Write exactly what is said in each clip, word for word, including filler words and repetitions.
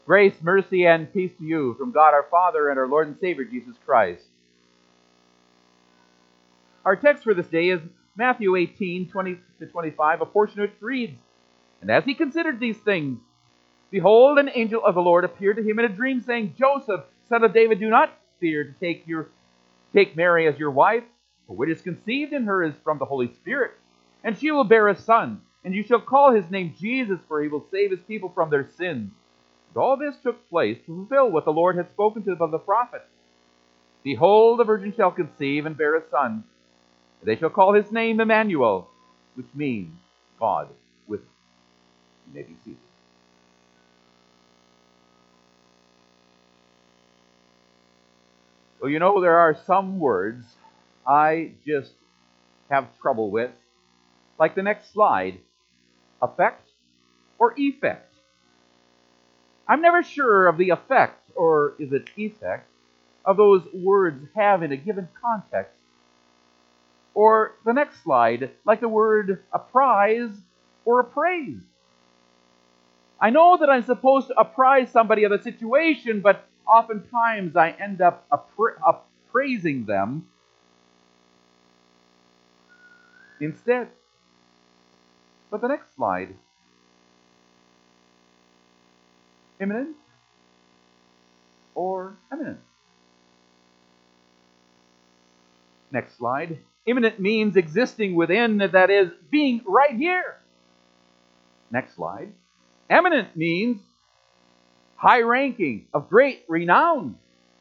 Grace, mercy, and peace to you from God our Father and our Lord and Savior Jesus Christ. Our text for this day is Matthew eighteen, twenty to twenty-five, a portion which reads, "And as he considered these things, behold, an angel of the Lord appeared to him in a dream, saying, Joseph, son of David, do not fear to take your take Mary as your wife, for what is conceived in her is from the Holy Spirit. And she will bear a son, and you shall call his name Jesus, for he will save his people from their sins." And all this took place to fulfill what the Lord had spoken to them of the prophet. "Behold, the virgin shall conceive and bear a son, and they shall call his name Emmanuel," which means God with us. You may be seated. Well, you know, there are some words I just have trouble with, like the next slide, affect or effect. I'm never sure of the effect, or is it effect, of those words have in a given context. Or the next slide, like the word apprise or appraise. I know that I'm supposed to apprise somebody of a situation, but oftentimes I end up appra- appraising them instead. But the next slide, imminent or eminent. Next slide. Imminent means existing within, that is, being right here. Next slide. Eminent means high ranking, of great renown.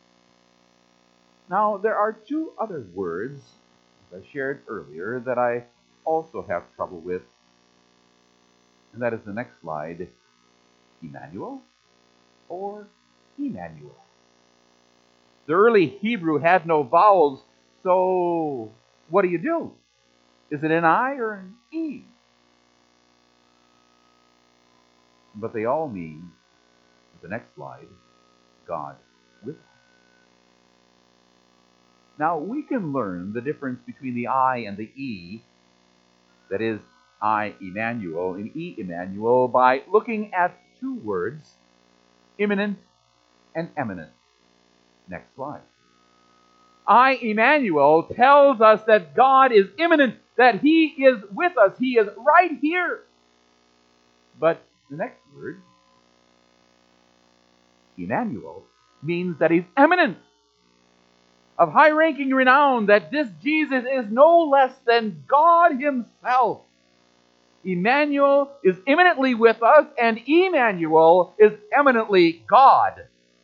Now, there are two other words, as I shared earlier, that I also have trouble with. And that is the next slide, Emmanuel or Emmanuel. The early Hebrew had no vowels, so what do you do? Is it an I or an E? But they all mean, the next slide, God with us. Now, we can learn the difference between the I and the E, that is, I, Emmanuel, and E, Emmanuel, by looking at two words, imminent and eminent. Next slide. I, Emmanuel, tells us that God is imminent, that He is with us. He is right here. But the next word, Emmanuel, means that He's eminent, of high-ranking renown, that this Jesus is no less than God Himself. Emmanuel is imminently with us, and Emmanuel is eminently God.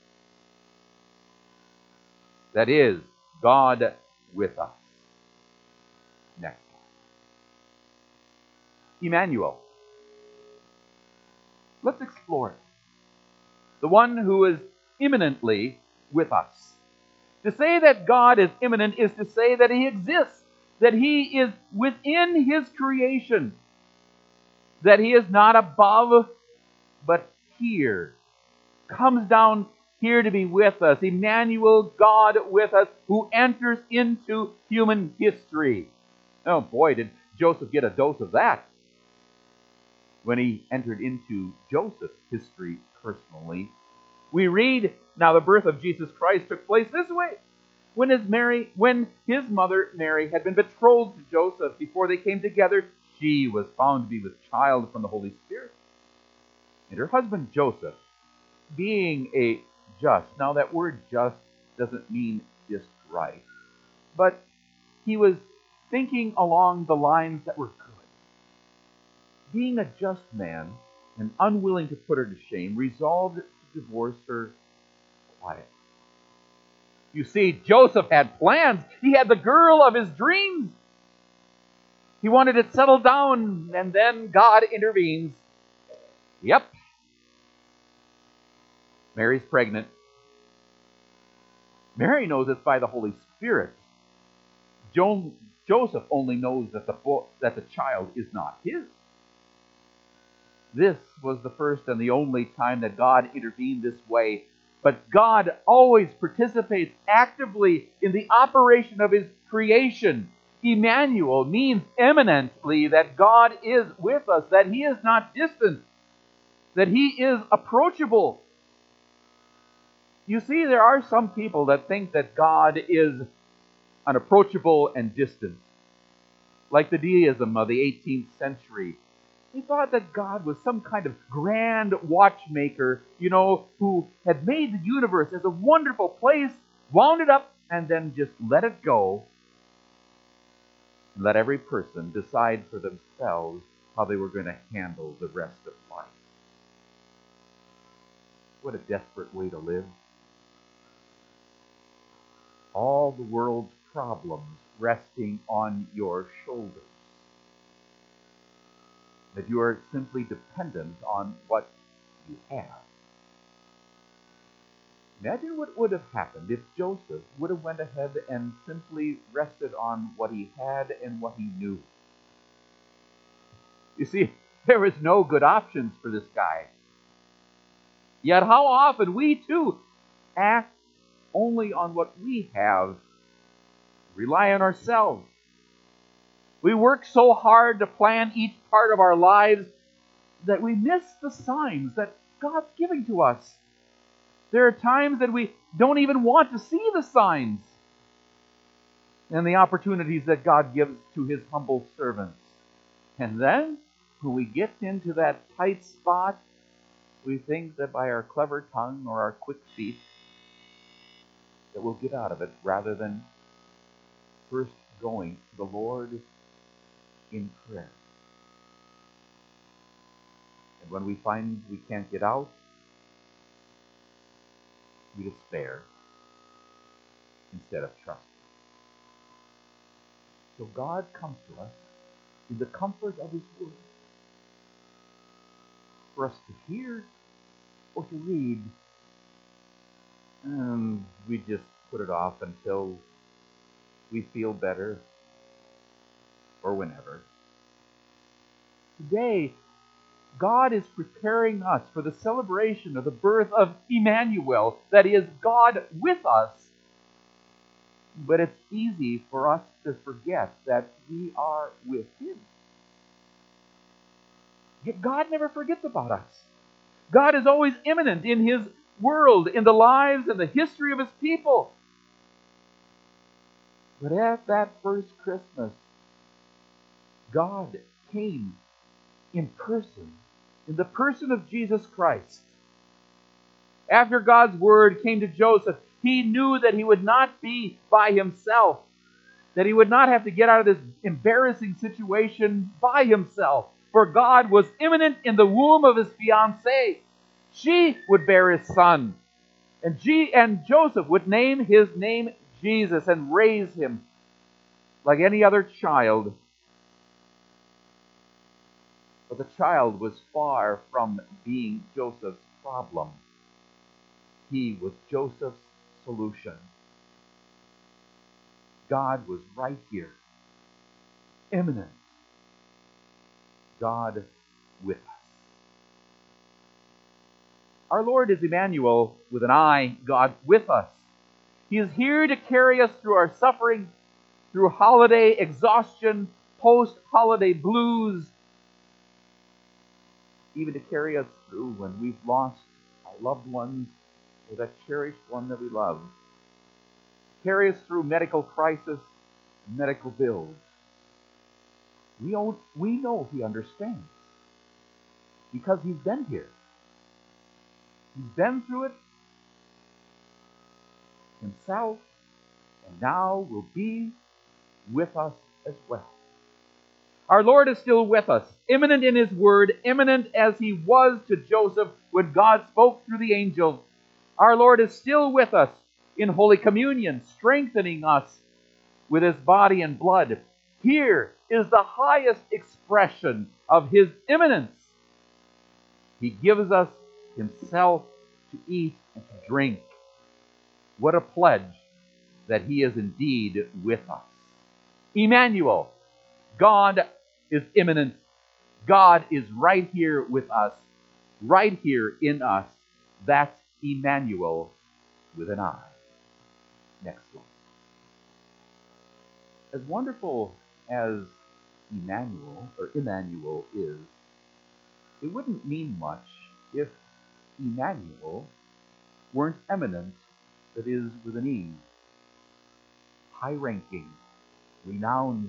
That is, God with us. Next. Emmanuel. Let's explore it. The one who is imminently with us. To say that God is imminent is to say that He exists, that He is within His creation, that He is not above, but here, comes down here to be with us. Emmanuel, God with us, who enters into human history. Oh boy, did Joseph get a dose of that when he entered into Joseph's history personally. We read, now the birth of Jesus Christ took place this way. When his Mary, when his mother Mary had been betrothed to Joseph, before they came together, she was found to be with child from the Holy Spirit. And her husband Joseph, being a just, now that word just doesn't mean just right, but he was thinking along the lines that were good. Being a just man and unwilling to put her to shame, resolved to divorce her quietly. You see, Joseph had plans. He had the girl of his dreams. He wanted it settled down, and then God intervenes. Yep. Mary's pregnant. Mary knows it's by the Holy Spirit. Jo- Joseph only knows that the, bo- that the child is not his. This was the first and the only time that God intervened this way. But God always participates actively in the operation of His creation. Emmanuel means eminently that God is with us, that He is not distant, that He is approachable. You see, there are some people that think that God is unapproachable and distant, like the deism of the eighteenth century. They thought that God was some kind of grand watchmaker, you know, who had made the universe as a wonderful place, wound it up, and then just let it go. Let every person decide for themselves how they were going to handle the rest of life. What a desperate way to live. All the world's problems resting on your shoulders. That you are simply dependent on what you have. Imagine what would have happened if Joseph would have went ahead and simply rested on what he had and what he knew. You see, there was no good options for this guy. Yet how often we too act only on what we have, rely on ourselves. We work so hard to plan each part of our lives that we miss the signs that God's giving to us. There are times that we don't even want to see the signs and the opportunities that God gives to His humble servants. And then, when we get into that tight spot, we think that by our clever tongue or our quick feet, that we'll get out of it, rather than first going to the Lord in prayer. And when we find we can't get out, we despair instead of trusting. So God comes to us in the comfort of His Word, for us to hear or to read, and we just put it off until we feel better or whenever. Today, God is preparing us for the celebration of the birth of Emmanuel, that is, God with us. But it's easy for us to forget that we are with Him. Yet God never forgets about us. God is always immanent in His world, in the lives and the history of His people. But at that first Christmas, God came in person, in the person of Jesus Christ. After God's word came to Joseph, he knew that he would not be by himself, that he would not have to get out of this embarrassing situation by himself, for God was immanent in the womb of his fiancée. She would bear his son, and, G- and Joseph would name his name Jesus and raise him like any other child. But the child was far from being Joseph's problem. He was Joseph's solution. God was right here, immanent. God with us. Our Lord is Emmanuel with an I, God with us. He is here to carry us through our suffering, through holiday exhaustion, post-holiday blues, even to carry us through when we've lost our loved ones or that cherished one that we love. Carry us through medical crisis and medical bills. We know, we know He understands because He's been here. He's been through it Himself, and now will be with us as well. Our Lord is still with us, immanent in His word, immanent as He was to Joseph when God spoke through the angel. Our Lord is still with us in Holy Communion, strengthening us with His body and blood. Here is the highest expression of His immanence. He gives us Himself to eat and to drink. What a pledge that He is indeed with us. Emmanuel, God is immanent. God is right here with us, right here in us. That's Emmanuel with an I. Next one. As wonderful as Emmanuel, or Emmanuel is, it wouldn't mean much if Emmanuel weren't eminent that is with an E. High-ranking, renowned,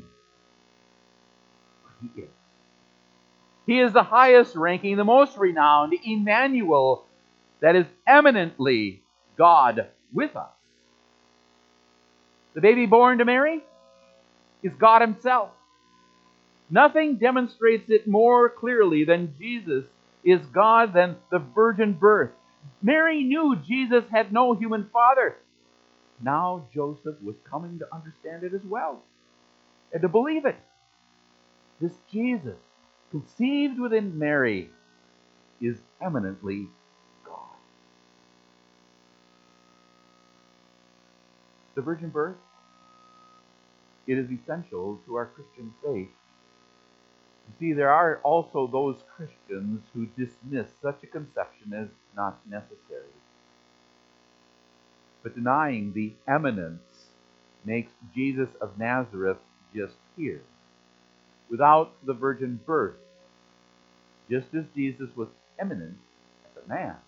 he is. He is the highest ranking, the most renowned, Emmanuel, that is eminently God with us. The baby born to Mary is God himself. Nothing demonstrates it more clearly than Jesus is God than the virgin birth. Mary knew Jesus had no human father. Now Joseph was coming to understand it as well and to believe it. This Jesus, conceived within Mary, is eminently God. The virgin birth, it is essential to our Christian faith. You see, there are also those Christians who dismiss such a conception as not necessary. But denying the eminence makes Jesus of Nazareth just here, without the virgin birth, just as Jesus was eminent as a man,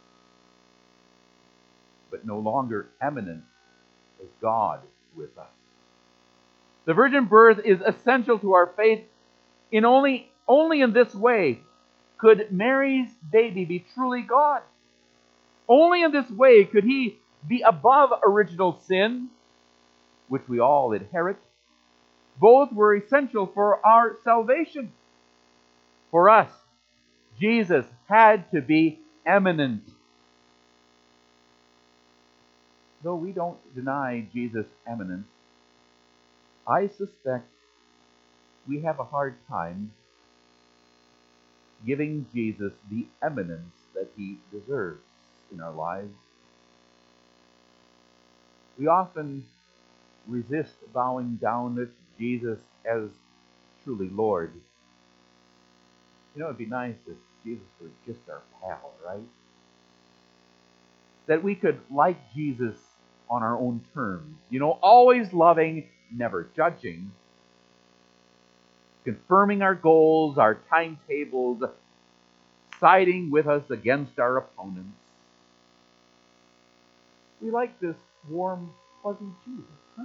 but no longer eminent as God with us. The virgin birth is essential to our faith. In only, only in this way could Mary's baby be truly God. Only in this way could he be above original sin, which we all inherit. Both were essential for our salvation. For us, Jesus had to be eminent. Though we don't deny Jesus' eminence, I suspect we have a hard time giving Jesus the eminence that he deserves in our lives. We often resist bowing down to Jesus as truly Lord. You know, it'd be nice if Jesus were just our pal, right? That we could like Jesus on our own terms. You know, always loving, never judging, confirming our goals, our timetables, siding with us against our opponents. We like this warm, fuzzy Jesus, huh?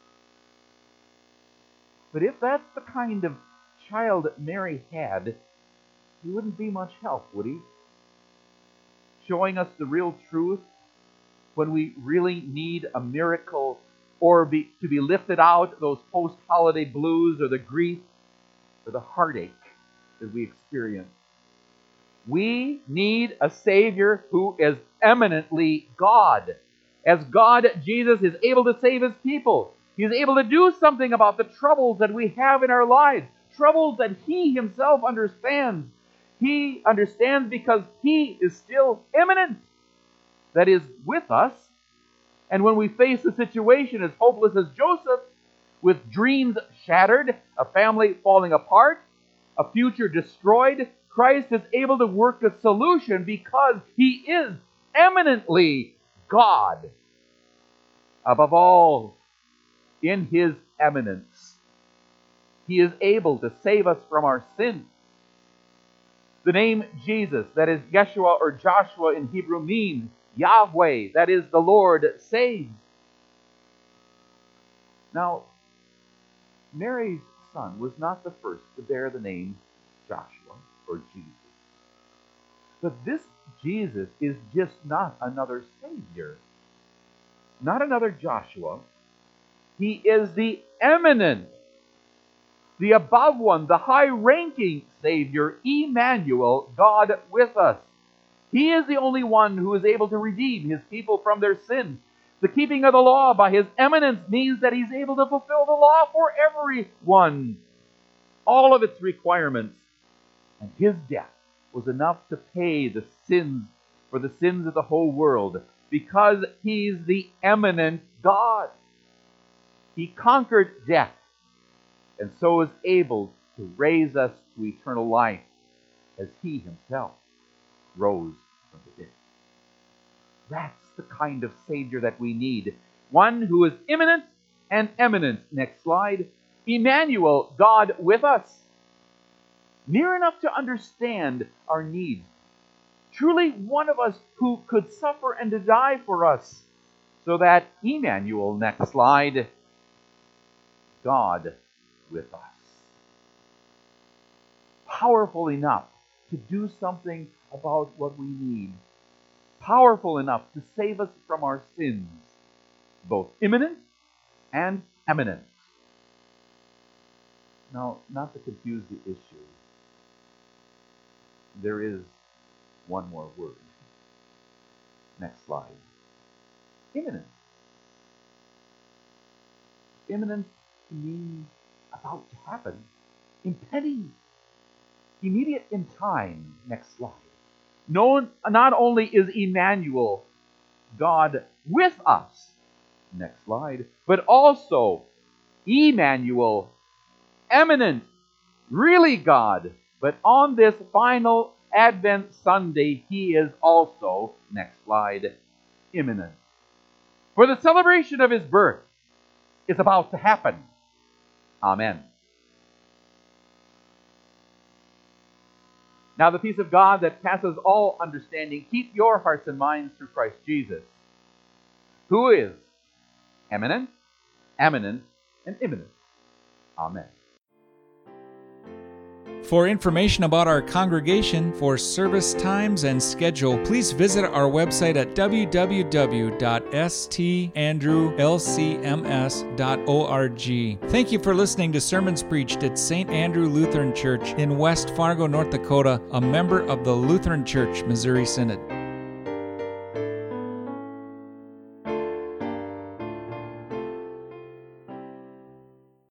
But if that's the kind of child Mary had, he wouldn't be much help, would he? Showing us the real truth when we really need a miracle or be, to be lifted out those post-holiday blues or the grief or the heartache that we experience. We need a Savior who is eminently God. As God, Jesus is able to save his people. He is able to do something about the troubles that we have in our lives. Troubles that he himself understands. He understands because he is still immanent. That is, with us. And when we face a situation as hopeless as Joseph, with dreams shattered, a family falling apart, a future destroyed, Christ is able to work a solution because he is eminently God. Above all, in his eminence, he is able to save us from our sins. The name Jesus, that is Yeshua or Joshua in Hebrew, means Yahweh, that is the Lord saves. Now, Mary's son was not the first to bear the name Joshua or Jesus. But this Jesus is just not another Savior, not another Joshua. He is the eminent, the above one, the high-ranking Savior, Emmanuel, God with us. He is the only one who is able to redeem his people from their sins. The keeping of the law by his eminence means that he's able to fulfill the law for everyone, all of its requirements. And his death was enough to pay the sins for the sins of the whole world because he's the eminent God. He conquered death and so is able to raise us to eternal life as he himself rose from the dead. That's the kind of Savior that we need. One who is immanent and eminent. Next slide. Emmanuel, God with us. Near enough to understand our needs. Truly one of us who could suffer and to die for us. So that Emmanuel, next slide, God with us. Powerful enough to do something about what we need. Powerful enough to save us from our sins, both imminent and eminent. Now, not to confuse the issue, there is one more word. Next slide. Imminent. Imminent means about to happen, impending, immediate in time. Next slide. No, not only is Emmanuel, God with us, next slide, but also Emmanuel, eminent, really God, but on this final Advent Sunday, he is also, next slide, imminent. For the celebration of his birth is about to happen. Amen. Now the peace of God that passes all understanding, keep your hearts and minds through Christ Jesus, who is eminent, eminent, and imminent. Amen. For information about our congregation, for service times and schedule, please visit our website at w w w dot s t andrew l c m s dot org. Thank you for listening to sermons preached at Saint Andrew Lutheran Church in West Fargo, North Dakota, a member of the Lutheran Church Missouri Synod.